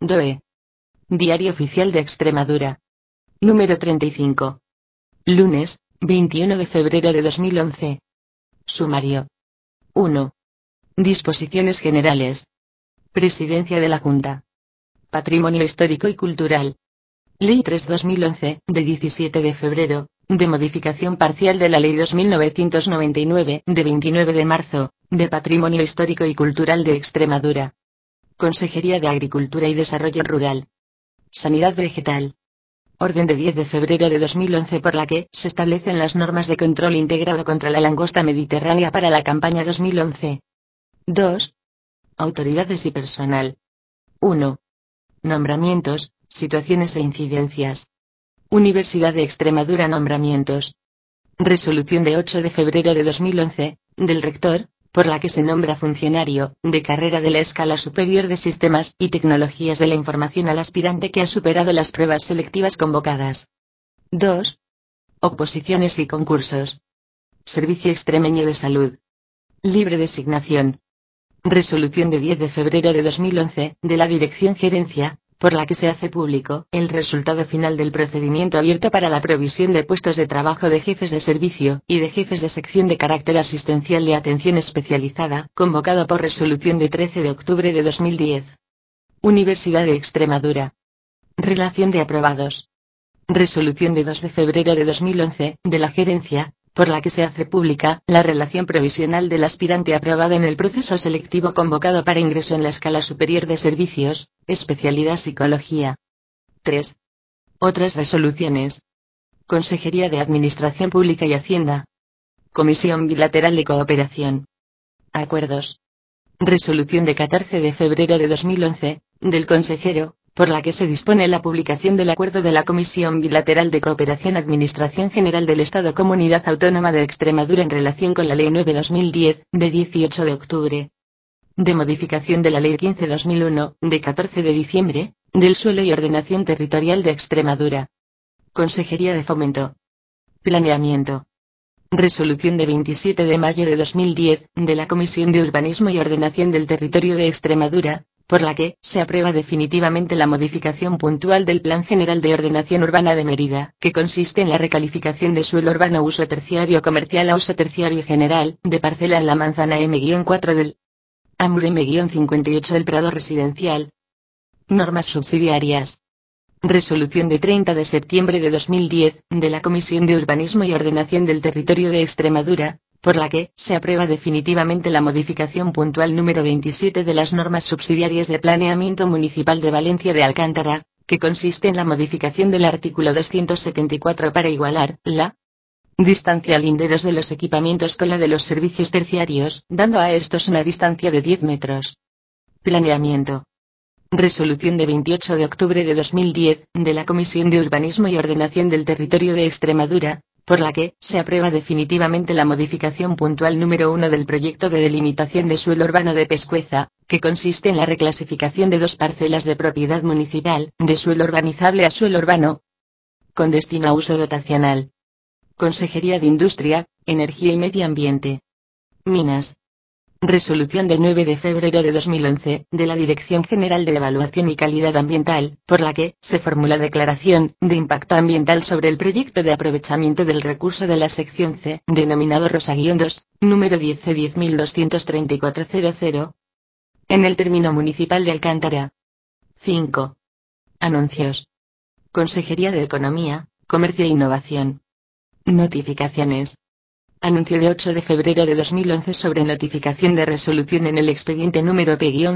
DOE. Diario Oficial de Extremadura. Número 35. Lunes, 21 de febrero de 2011. Sumario. 1. Disposiciones generales. Presidencia de la Junta. Patrimonio histórico y cultural. Ley 3/2011, de 17 de febrero, de modificación parcial de la Ley 2999, de 29 de marzo, de Patrimonio histórico y cultural de Extremadura. Consejería de Agricultura y Desarrollo Rural. Sanidad vegetal. Orden de 10 de febrero de 2011 por la que se establecen las normas de control integrado contra la langosta mediterránea para la campaña 2011. 2. Autoridades y personal. 1. Nombramientos, situaciones e incidencias. Universidad de Extremadura. Nombramientos. Resolución de 8 de febrero de 2011, del rector, por la que se nombra funcionario de carrera de la Escala Superior de Sistemas y Tecnologías de la Información al aspirante que ha superado las pruebas selectivas convocadas. 2. Oposiciones y concursos. Servicio Extremeño de Salud. Libre designación. Resolución de 10 de febrero de 2011, de la Dirección Gerencia, por la que se hace público el resultado final del procedimiento abierto para la provisión de puestos de trabajo de jefes de servicio y de jefes de sección de carácter asistencial de atención especializada, convocado por resolución de 13 de octubre de 2010. Universidad de Extremadura. Relación de aprobados. Resolución de 2 de febrero de 2011, de la Gerencia, por la que se hace pública la relación provisional del aspirante aprobado en el proceso selectivo convocado para ingreso en la Escala Superior de Servicios, especialidad Psicología. 3. Otras resoluciones. Consejería de Administración Pública y Hacienda. Comisión Bilateral de Cooperación. Acuerdos. Resolución de 14 de febrero de 2011, del consejero, por la que se dispone la publicación del acuerdo de la Comisión Bilateral de Cooperación Administración General del Estado Comunidad Autónoma de Extremadura en relación con la Ley 9/2010, de 18 de octubre. De modificación de la Ley 15/2001, de 14 de diciembre, del Suelo y Ordenación Territorial de Extremadura. Consejería de Fomento. Planeamiento. Resolución de 27 de mayo de 2010, de la Comisión de Urbanismo y Ordenación del Territorio de Extremadura, por la que se aprueba definitivamente la modificación puntual del Plan General de Ordenación Urbana de Mérida, que consiste en la recalificación de suelo urbano uso terciario comercial a uso terciario general, de parcela en la manzana M-4 del AMUR M-58 del Prado Residencial. Normas subsidiarias. Resolución de 30 de septiembre de 2010, de la Comisión de Urbanismo y Ordenación del Territorio de Extremadura, por la que se aprueba definitivamente la modificación puntual número 27 de las normas subsidiarias de planeamiento municipal de Valencia de Alcántara, que consiste en la modificación del artículo 274 para igualar la distancia a linderos de los equipamientos con la de los servicios terciarios, dando a estos una distancia de 10 metros. Planeamiento. Resolución de 28 de octubre de 2010, de la Comisión de Urbanismo y Ordenación del Territorio de Extremadura, por la que se aprueba definitivamente la modificación puntual número 1 del proyecto de delimitación de suelo urbano de Pescueza, que consiste en la reclasificación de 2 parcelas de propiedad municipal, de suelo urbanizable a suelo urbano, con destino a uso dotacional. Consejería de Industria, Energía y Medio Ambiente. Minas. Resolución del 9 de febrero de 2011, de la Dirección General de Evaluación y Calidad Ambiental, por la que se formula declaración de impacto ambiental sobre el proyecto de aprovechamiento del recurso de la sección C, denominado Rosa-2, número 10C1023400, en el término municipal de Alcántara. 5. Anuncios. Consejería de Economía, Comercio e Innovación. Notificaciones. Anuncio de 8 de febrero de 2011 sobre notificación de resolución en el expediente número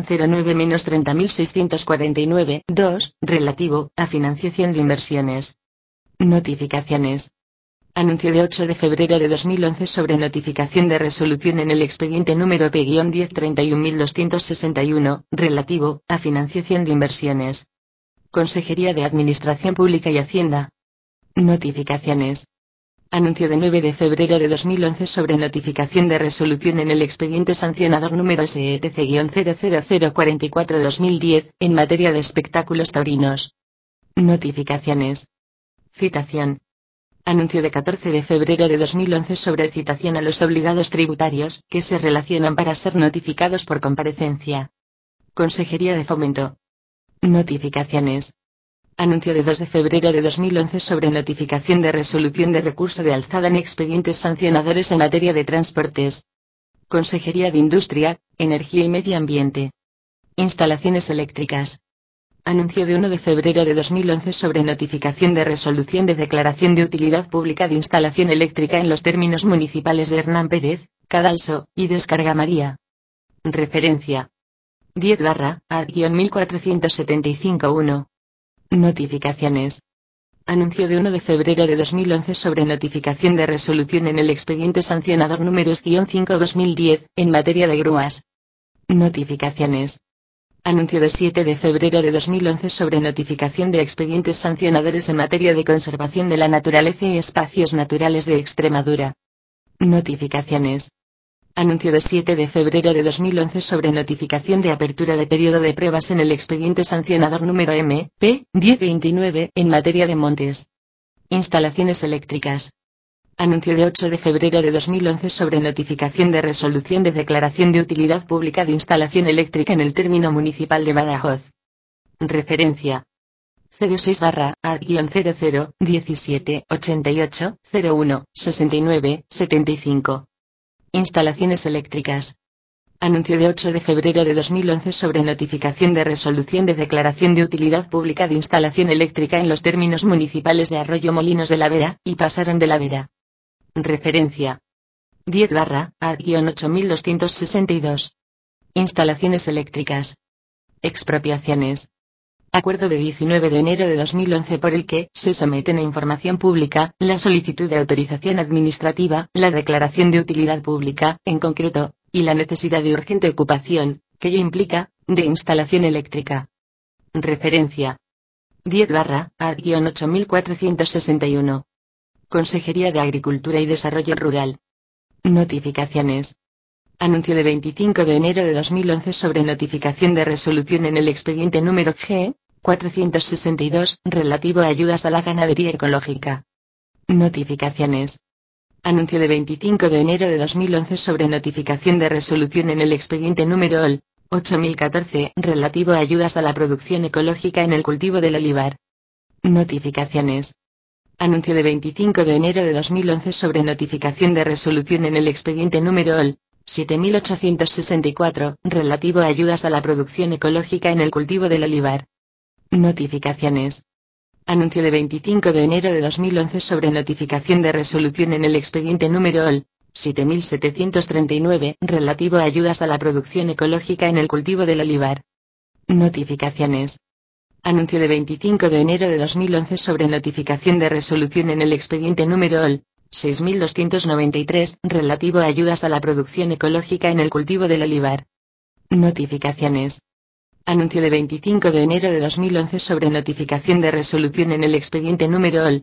P-09-30649-2, relativo a financiación de inversiones. Notificaciones. Anuncio de 8 de febrero de 2011 sobre notificación de resolución en el expediente número P-1031.261, relativo a financiación de inversiones. Consejería de Administración Pública y Hacienda. Notificaciones. Anuncio de 9 de febrero de 2011 sobre notificación de resolución en el expediente sancionador número SETC-00044-2010, en materia de espectáculos taurinos. Notificaciones. Citación. Anuncio de 14 de febrero de 2011 sobre citación a los obligados tributarios, que se relacionan para ser notificados por comparecencia. Consejería de Fomento. Notificaciones. Anuncio de 2 de febrero de 2011 sobre notificación de resolución de recurso de alzada en expedientes sancionadores en materia de transportes. Consejería de Industria, Energía y Medio Ambiente. Instalaciones eléctricas. Anuncio de 1 de febrero de 2011 sobre notificación de resolución de declaración de utilidad pública de instalación eléctrica en los términos municipales de Hernán Pérez, Cadalso, y Descarga María. Referencia. 10/A-1475-1. Notificaciones. Anuncio de 1 de febrero de 2011 sobre notificación de resolución en el expediente sancionador números-5/2010, en materia de grúas. Notificaciones. Anuncio de 7 de febrero de 2011 sobre notificación de expedientes sancionadores en materia de conservación de la naturaleza y espacios naturales de Extremadura. Notificaciones. Anuncio de 7 de febrero de 2011 sobre notificación de apertura de periodo de pruebas en el expediente sancionador número M.P. 1029 en materia de montes. Instalaciones eléctricas. Anuncio de 8 de febrero de 2011 sobre notificación de resolución de declaración de utilidad pública de instalación eléctrica en el término municipal de Badajoz. Referencia. 06/A-001788016975. Instalaciones eléctricas. Anuncio de 8 de febrero de 2011 sobre notificación de resolución de declaración de utilidad pública de instalación eléctrica en los términos municipales de Arroyo Molinos de la Vera y Pasaron de la Vera. Referencia. 10/A-8262. Instalaciones eléctricas. Expropiaciones. Acuerdo de 19 de enero de 2011 por el que se someten a información pública la solicitud de autorización administrativa, la declaración de utilidad pública, en concreto, y la necesidad de urgente ocupación, que ello implica, de instalación eléctrica. Referencia. 10/A-8461. Consejería de Agricultura y Desarrollo Rural. Notificaciones. Anuncio de 25 de enero de 2011 sobre notificación de resolución en el expediente número G. 462, relativo a ayudas a la ganadería ecológica. Notificaciones. Anuncio de 25 de enero de 2011 sobre notificación de resolución en el expediente número OL. 8014, relativo a ayudas a la producción ecológica en el cultivo del olivar. Notificaciones. Anuncio de 25 de enero de 2011 sobre notificación de resolución en el expediente número OL. 7864, relativo a ayudas a la producción ecológica en el cultivo del olivar. Notificaciones. Anuncio de 25 de enero de 2011 sobre notificación de resolución en el expediente número OL. 7739, relativo a ayudas a la producción ecológica en el cultivo del olivar. Notificaciones. Anuncio de 25 de enero de 2011 sobre notificación de resolución en el expediente número OL. 6293, relativo a ayudas a la producción ecológica en el cultivo del olivar. Notificaciones. Anuncio de 25 de enero de 2011 sobre notificación de resolución en el expediente número OL.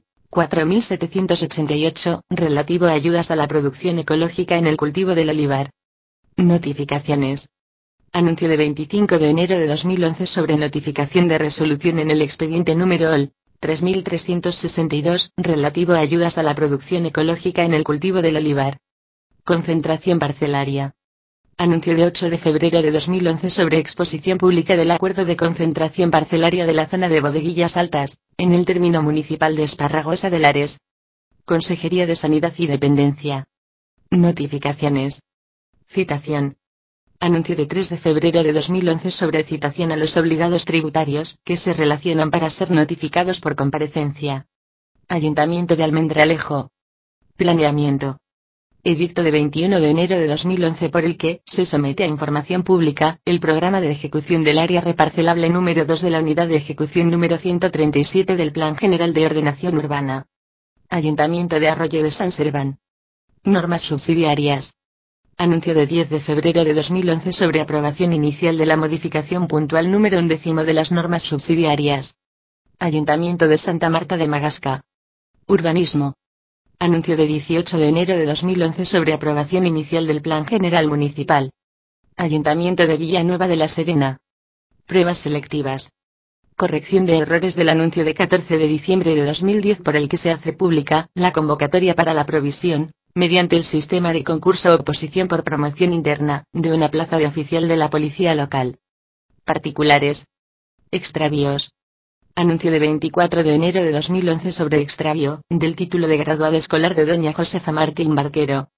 4788, relativo a ayudas a la producción ecológica en el cultivo del olivar. Notificaciones. Anuncio de 25 de enero de 2011 sobre notificación de resolución en el expediente número OL. 3362, relativo a ayudas a la producción ecológica en el cultivo del olivar. Concentración parcelaria. Anuncio de 8 de febrero de 2011 sobre exposición pública del acuerdo de concentración parcelaria de la zona de Bodeguillas Altas, en el término municipal de Esparragosa de Lares. Consejería de Sanidad y Dependencia. Notificaciones. Citación. Anuncio de 3 de febrero de 2011 sobre citación a los obligados tributarios que se relacionan para ser notificados por comparecencia. Ayuntamiento de Almendralejo. Planeamiento. Edicto de 21 de enero de 2011 por el que se somete a información pública el programa de ejecución del área reparcelable número 2 de la unidad de ejecución número 137 del Plan General de Ordenación Urbana. Ayuntamiento de Arroyo de San Serván. Normas subsidiarias. Anuncio de 10 de febrero de 2011 sobre aprobación inicial de la modificación puntual número 11 de las normas subsidiarias. Ayuntamiento de Santa Marta de Magasca. Urbanismo. Anuncio de 18 de enero de 2011 sobre aprobación inicial del Plan General Municipal. Ayuntamiento de Villanueva de la Serena. Pruebas selectivas. Corrección de errores del anuncio de 14 de diciembre de 2010 por el que se hace pública la convocatoria para la provisión, mediante el sistema de concurso oposición por promoción interna, de una plaza de oficial de la policía local. Particulares. Extravíos. Anuncio de 24 de enero de 2011 sobre extravío del título de graduado escolar de doña Josefa Martín Barquero.